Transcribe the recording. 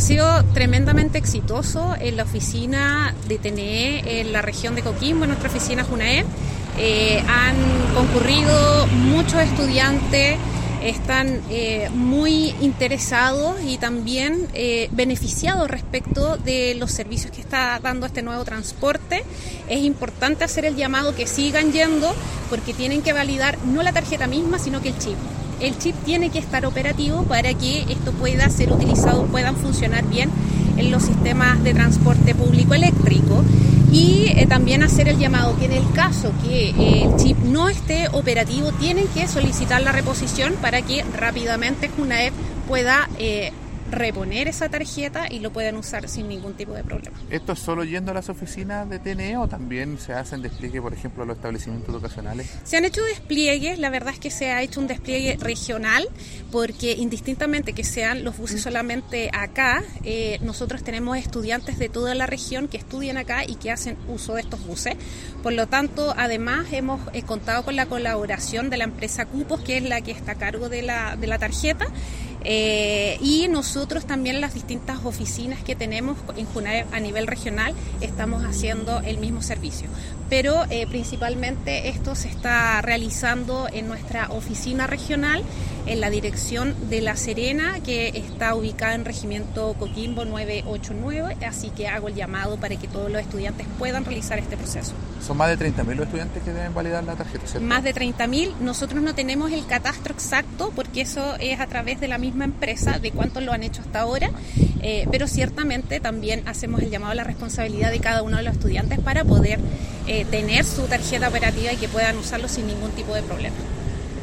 sido tremendamente exitoso en la oficina de TNE en la región de Coquimbo, en nuestra oficina Junaed. Han concurrido muchos estudiantes, están muy interesados y también beneficiados respecto de los servicios que está dando este nuevo transporte. Es importante hacer el llamado que sigan yendo porque tienen que validar no la tarjeta misma, sino que el chip. El chip tiene que estar operativo para que esto pueda ser utilizado, puedan funcionar bien en los sistemas de transporte público eléctrico. Y también hacer el llamado que en el caso que el chip no esté operativo, tienen que solicitar la reposición para que rápidamente Junaed pueda reponer esa tarjeta y lo puedan usar sin ningún tipo de problema. ¿Esto es solo yendo a las oficinas de TNE o también se hacen despliegue, por ejemplo, a los establecimientos educacionales? Se han hecho despliegues, la verdad es que se ha hecho un despliegue regional, porque indistintamente que sean los buses solamente acá, nosotros tenemos estudiantes de toda la región que estudian acá y que hacen uso de estos buses. Por lo tanto, además hemos contado con la colaboración de la empresa Cupos, que es la que está a cargo de la tarjeta. Y nosotros también en las distintas oficinas que tenemos en Junaed a nivel regional estamos haciendo el mismo servicio, pero principalmente esto se está realizando en nuestra oficina regional en la dirección de La Serena, que está ubicada en Regimiento Coquimbo 989, así que hago el llamado para que todos los estudiantes puedan realizar este proceso. Son más de 30.000 los estudiantes que deben validar la tarjeta, ¿cierto? Más de 30.000. Nosotros no tenemos el catastro exacto porque eso es a través de la misma empresa de cuántos lo han hecho hasta ahora, pero ciertamente también hacemos el llamado a la responsabilidad de cada uno de los estudiantes para poder tener su tarjeta operativa y que puedan usarlo sin ningún tipo de problema.